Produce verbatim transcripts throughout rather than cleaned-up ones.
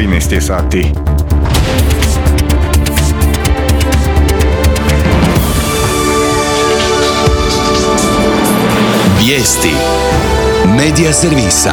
trinaest je sati. Vijesti Medija servisa.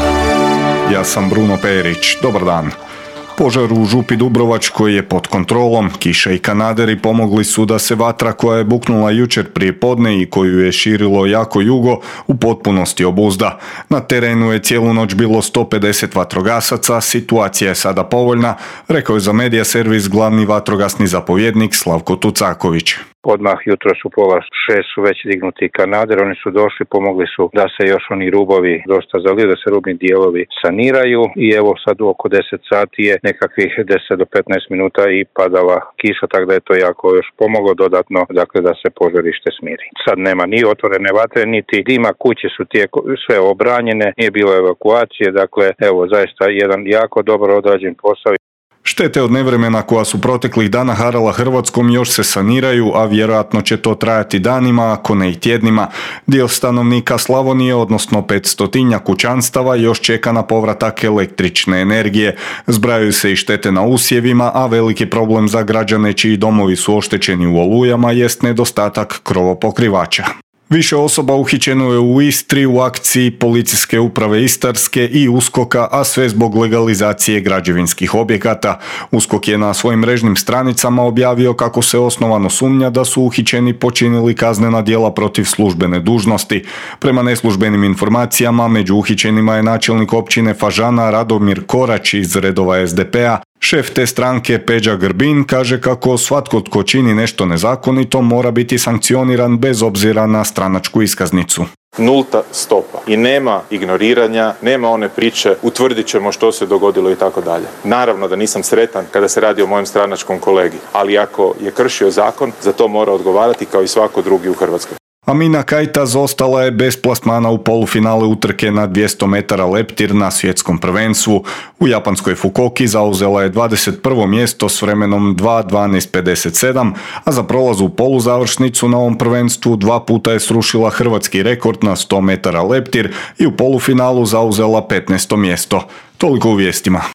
Ja sam Bruno Perić. Dobar dan. Požar u Župi Dubrovačkoj je pod kontrolom. Kiša i kanaderi pomogli su da se vatra koja je buknula jučer prije podne i koju je širilo jako jugo u potpunosti obuzda. Na terenu je cijelu noć bilo sto pedeset vatrogasaca, situacija je sada povoljna, rekao je za Medija servis glavni vatrogasni zapovjednik Slavko Tucaković. Odmah jutros u pola šest su već dignuti kanader, oni su došli, pomogli su da se još oni rubovi dosta zaliju, da se rubni dijelovi saniraju i evo sad oko deset sati je nekakvih deset do petnaest minuta i padala kiša, tako da je to jako još pomoglo dodatno, dakle da se požarište smiri. Sad nema ni otvorene vatre, niti dima, kuće su tijeko, sve obranjene, nije bilo evakuacije, dakle evo zaista jedan jako dobro odrađen posao. Štete od nevremena koja su proteklih dana harala Hrvatskom još se saniraju, a vjerojatno će to trajati danima, ako ne i tjednima. Dio stanovnika Slavonije, odnosno petstotinja kućanstava, još čeka na povratak električne energije. Zbrajaju se i štete na usjevima, a veliki problem za građane čiji domovi su oštećeni u olujama jest nedostatak krovopokrivača. Više osoba uhićeno je u Istri u akciji Policijske uprave Istarske i USKOK-a, a sve zbog legalizacije građevinskih objekata. USKOK je na svojim mrežnim stranicama objavio kako se osnovano sumnja da su uhićeni počinili kaznena djela protiv službene dužnosti. Prema neslužbenim informacijama, među uhićenima je načelnik općine Fažana Radomir Korać iz redova es de pe a. Šef te stranke Peđa Grbin kaže kako svatko tko čini nešto nezakonito mora biti sankcioniran bez obzira na stranačku iskaznicu. Nulta stopa i nema ignoriranja, nema one priče utvrdit ćemo što se dogodilo i tako dalje. Naravno da nisam sretan kada se radi o mojem stranačkom kolegi, ali ako je kršio zakon, za to mora odgovarati kao i svako drugi u Hrvatskoj. Amina Kajtaz ostala je bez plasmana u polufinale utrke na dvjesto metara leptir na svjetskom prvenstvu. U japanskoj Fukuoki zauzela je dvadeset prvo mjesto s vremenom dva dvanaest pedeset sedam, a za prolaz u poluzavršnicu na ovom prvenstvu dva puta je srušila hrvatski rekord na sto metara leptir i u polufinalu zauzela petnaesto mjesto. Toliko u vijestima.